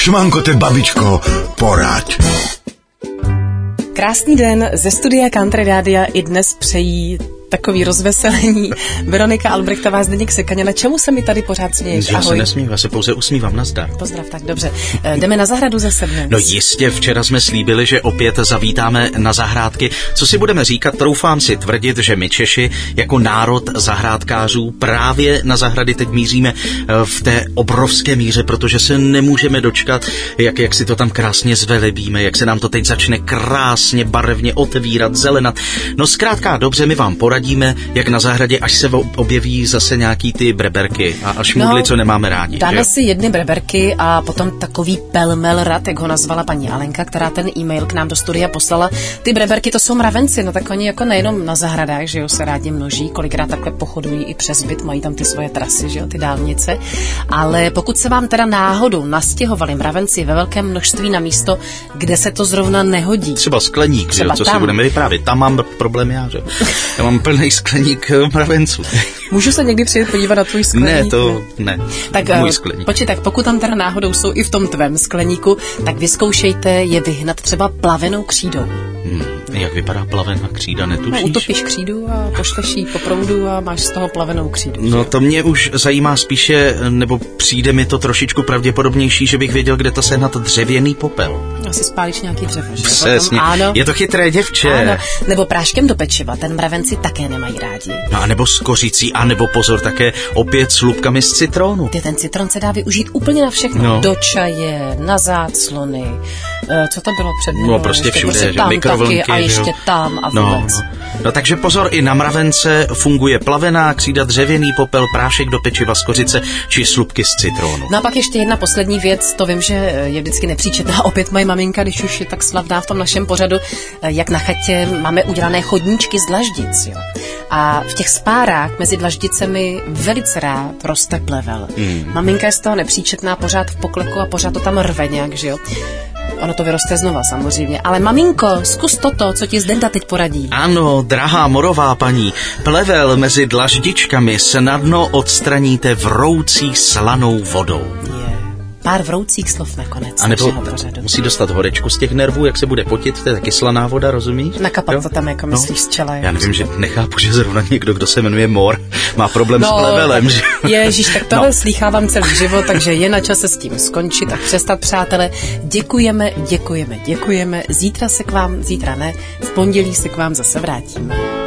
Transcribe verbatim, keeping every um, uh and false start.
Šmankote, babičko, poraď. Krásný den ze studia Country Rádia i dnes přejí takový rozveselení Veronika Albrechtová, Zdeněk Sekaně. Na čemu se mi tady pořád směješ? Já se nesmím, já se pouze usmívám, nazdar. Pozdrav, tak dobře. Jdeme na zahradu zase dnes. No jistě, včera jsme slíbili, že opět zavítáme na zahrádky. Co si budeme říkat, troufám si tvrdit, že my Češi jako národ zahrádkářů právě na zahrady teď míříme v té obrovské míře, protože se nemůžeme dočkat, jak, jak si to tam krásně zvelebíme, jak se nám to teď začne krásně barevně otevírat, zelenat. No zkrátka dobře, my vám poradíme, jak na zahradě, až se objeví zase nějaký ty breberky a šmudly, no, co nemáme rádi. Dáme si jedny breberky a potom takový pelmel rad, jak ho nazvala paní Alenka, která ten e-mail k nám do studia poslala. Ty breberky, to jsou mravenci, no tak oni jako nejenom na zahradách, že jo, se rádi množí, kolikrát takhle pochodují i přes byt, mají tam ty svoje trasy, že jo, ty dálnice. Ale pokud se vám teda náhodou nastěhovali mravenci ve velkém množství na místo, kde se to zrovna nehodí. Třeba skleník, Třeba že jo, co tam. si budeme vyprávět. Tam mám problém já, že? Já mám plný skleník mravenců. Můžu se někdy přijet podívat na tvůj skleník? Ne, to ne. Tak můj skleník. Počkej, tak pokud tam teda náhodou jsou i v tom tvém skleníku, tak vyzkoušejte je vyhnat třeba plavenou křídou. Hmm, jak vypadá plavená křída, netušíš? No, utopíš křídu a pošleš jí po proudu a máš z toho plavenou křídu. No to mě už zajímá spíše, nebo přijde mi to trošičku pravděpodobnější, že bych věděl, kde to sehnat dřevěný popel. Asi spálíš nějaký dřevo, že? Přesně, ano. Je to chytré děvče. Ano. Nebo práškem do pečiva, ten mravenci také nemají rádi. No a nebo s kořicí, a nebo pozor, také opět s lupkami z citronu. Ty, ten citron se dá využít úplně na všechno. No. Do čaje, na záclony, co to bylo před ním? No prostě ještě, všude, prostě že tam mikrovlnky, taky, a ještě tam a vůbec. No. no takže pozor, i na mravence funguje plavená křída, dřevěný popel, prášek do pečiva z kořice či slupky z citronu. No a pak ještě jedna poslední věc, to vím, že je vždycky nepříčetná. Opět moje maminka, když už je tak slavná v tom našem pořadu, jak na chatě máme udělané chodníčky z dlaždic, jo. A v těch spárách mezi dlaždicemi velice rád roste plevel. Mm. Maminka je z toho nepříčetná, pořád v pokleku a pořád to tam rve nějak, že jo. Ono to vyroste znova samozřejmě. Ale maminko, zkus toto, co ti Zdenda teď poradí. Ano, drahá morová paní, plevel mezi dlaždičkami snadno odstraníte vroucí slanou vodou. Je. Pár vroucích slov nakonec. A nebo musí dostat horečku z těch nervů, jak se bude potit, to je taky slaná voda, rozumíš? Nakapat jo? to tam, jako myslíš, z čela. Já nevím, že nechápu, že zrovna někdo, kdo se jmenuje Mor, má problém no, s plevelem. Že? Ježíš, tak tohle no. slýchávám celý život, takže je na čase s tím skončit a přestat, přátelé. Děkujeme, děkujeme, děkujeme. Zítra se k vám, zítra ne, v pondělí se k vám zase vrátíme.